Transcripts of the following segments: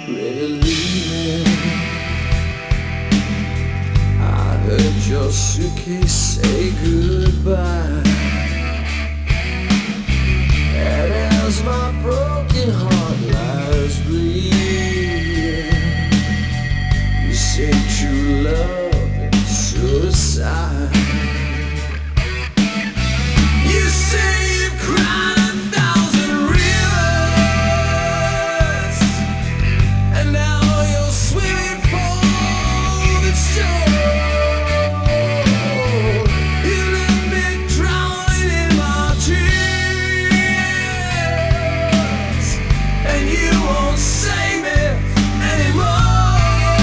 ready leaving. I heard your suitcase say goodbye, and as my broken heart lies bleeding, you say true love and suicide. You say you've cried 1,000 rivers, and now you're swimming for the shore. You left me drowning in my tears, and you won't save me anymore.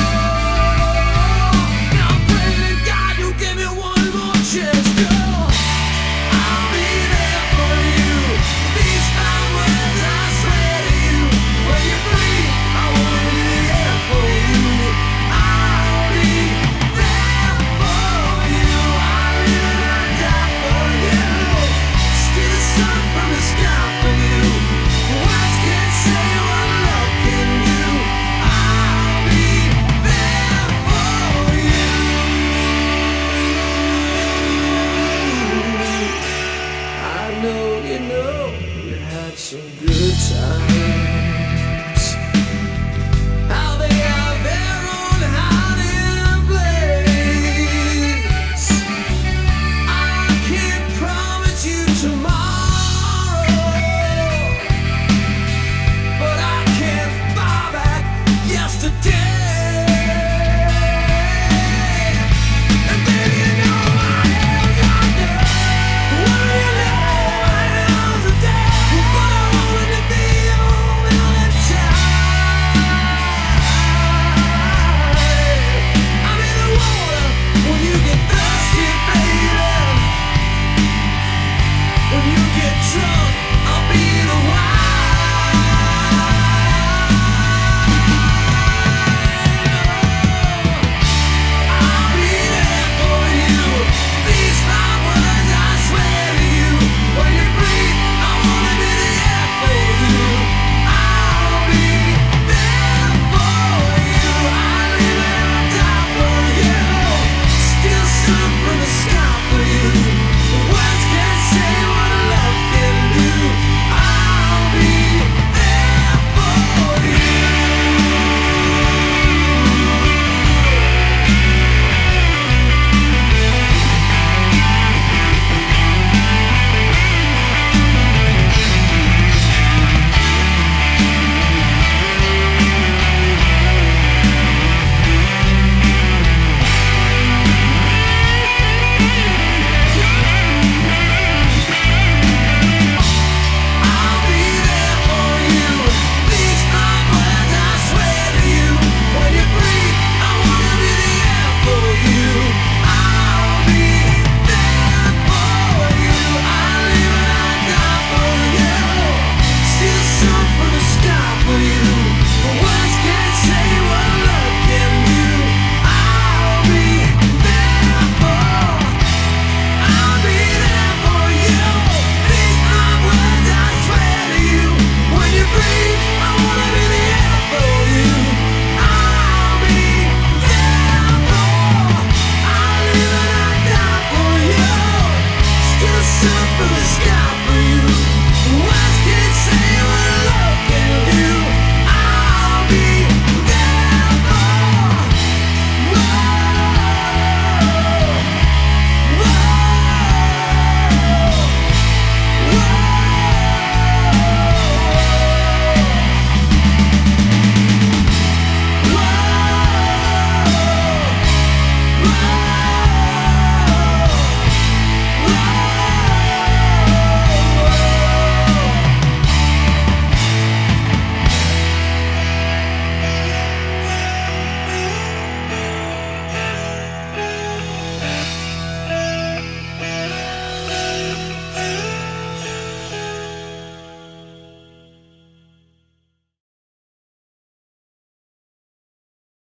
Now I'm praying to God you'll give me one more chance, girl. I'll be there for you. These hours I swear to you. When you bleed, I wanna be there for you. I'll be there for you. I'll live and die for you. Steal the sun from the sky for you. Words can't say what love can do. I'll be there for you. I know you had some good times. How they have their own hiding place. I can't promise you tomorrow, but I can't buy back yesterday.